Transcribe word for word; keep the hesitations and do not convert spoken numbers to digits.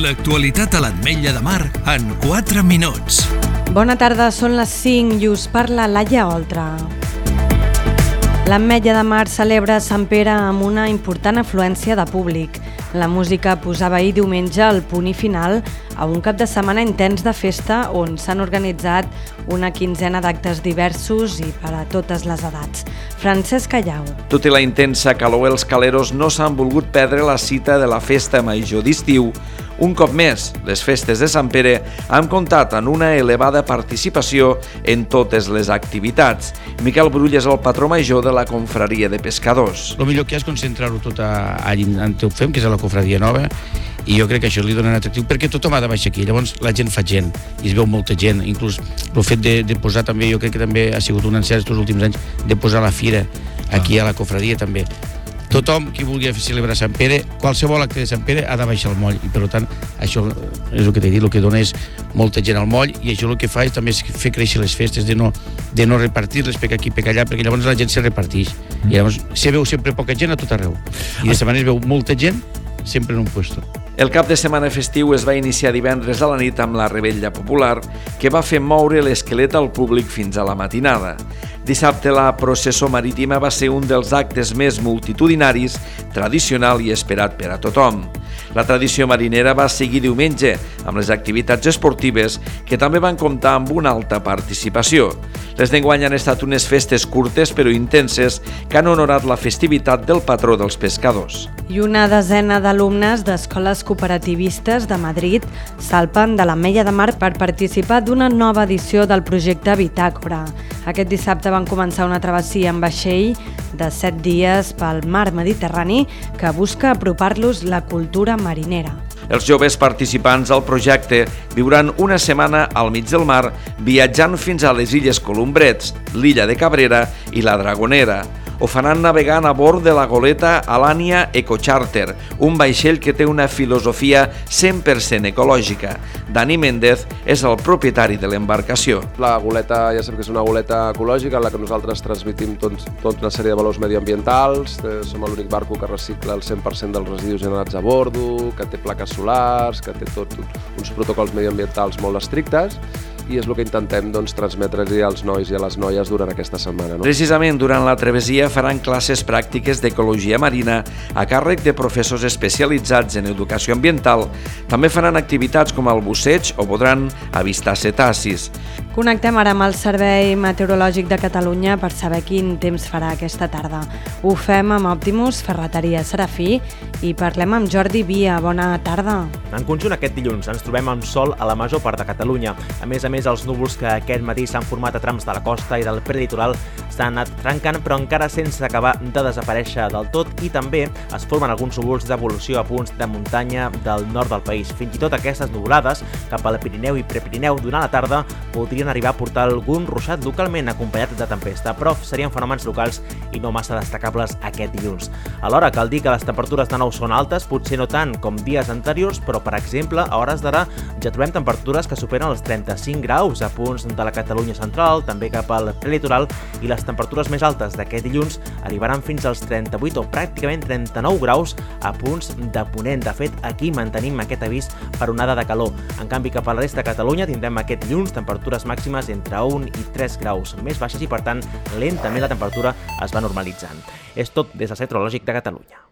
L'actualitat a l'Ametlla de Mar en quatre minuts. Bona tarda, són les cinc i us parla Laia Oltra. L'Ametlla de Mar celebra Sant Pere amb una important afluència de públic. La música posava ahir diumenge el punt i final a un cap de setmana intens de festa on s'han organitzat una quinzena d'actes diversos i per a totes les edats. Francesc Callau. Tot i la intensa calor, els caleros no s'han volgut perdre la cita de la festa major d'estiu. Un cop més, les festes de Sant Pere han comptat amb una elevada participació en totes les activitats. Miquel Brull és el patró major de la confraria de pescadors. El millor que hi ha és concentrar-ho tot allà on ho fem, que és a la confraria nova, i jo crec que això li dona un atractiu, perquè tothom ha de baixar aquí, llavors la gent fa gent, i es veu molta gent, inclús el fet de, de posar també, jo crec que també ha sigut un encert els últims anys, de posar la fira aquí a la confraria també. Tothom qui vulgui celebrar Sant Pere, qualsevol acte de Sant Pere ha de baixar al moll, i per tant això és el que t'he dit, el que dona és molta gent al moll, i això el que fa és també fer créixer les festes, de no, de no repartir-les per aquí per allà, perquè llavors la gent se reparteix, i llavors se veu sempre poca gent a tot arreu, i de manera es veu molta gent sempre en un puesto. El cap de setmana festiu es va iniciar divendres a la nit amb la Revetlla Popular, que va fer moure l'esquelet al públic fins a la matinada. Dissabte la processó marítima va ser un dels actes més multitudinaris, tradicional i esperat per a tothom. La tradició marinera va seguir diumenge amb les activitats esportives que també van comptar amb una alta participació. Les d'enguany han estat unes festes curtes però intenses que han honorat la festivitat del patró dels pescadors. I una desena d'alumnes d'escoles cooperativistes de Madrid salpen de l'Ametlla de Mar per participar d'una nova edició del projecte Bitàcora. Aquest dissabte van començar una travessia en vaixell de set dies pel mar Mediterrani que busca apropar-los la cultura marinera. Els joves participants al projecte viuran una setmana al mig del mar viatjant fins a les Illes Colombrets, l'illa de Cabrera i la Dragonera. Ho faran navegant a bord de la goleta Alania Ecocharter, un vaixell que té una filosofia cent per cent ecològica. Dani Méndez és el propietari de l'embarcació. La goleta ja sabem que és una goleta ecològica en la que nosaltres transmitim tot, tot una sèrie de valors mediambientals. Som l'únic barco que recicla el cent per cent dels residus generats a bordo, que té plaques solars, que té tot, uns protocols mediambientals molt estrictes, i és el que intentem doncs, transmetre-li als nois i a les noies durant aquesta setmana. No? Precisament durant la travessia faran classes pràctiques d'ecologia marina a càrrec de professors especialitzats en educació ambiental. També faran activitats com el busseig o podran avistar cetacis. Connectem ara amb el Servei Meteorològic de Catalunya per saber quin temps farà aquesta tarda. Ho fem amb Optimus, Ferreteria Serafí, i parlem amb Jordi Via. Bona tarda. En conjunt aquest dilluns ens trobem amb sol a la major part de Catalunya. A més a més, els núvols que aquest matí s'han format a trams de la costa i del prelitoral s'han anat trencant, però encara sense acabar de desaparèixer del tot, i també es formen alguns núvols d'evolució a punts de muntanya del nord del país. Fins i tot aquestes nuvolades cap al Pirineu i Prepirineu durant la tarda podrien arribar a portar algun ruixat localment acompanyat de tempesta, però serien fenòmens locals i no massa destacables aquest dilluns. Alhora, cal dir que les temperatures de nou són altes, potser no tant com dies anteriors, però per exemple, a hores d'ara ja trobem temperatures que superen els trenta-cinc graus a punts de la Catalunya central, també cap al prelitoral, i les temperatures més altes d'aquest dilluns arribaran fins als trenta-vuit o pràcticament trenta-nou graus a punts de Ponent. De fet, aquí mantenim aquest avís per onada de calor. En canvi, cap a la resta de Catalunya tindrem aquest dilluns temperatures màximes entre un i tres graus més baixes i, per tant, lentament la temperatura es va normalitzant. És tot des del Centre Meteorològic de Catalunya.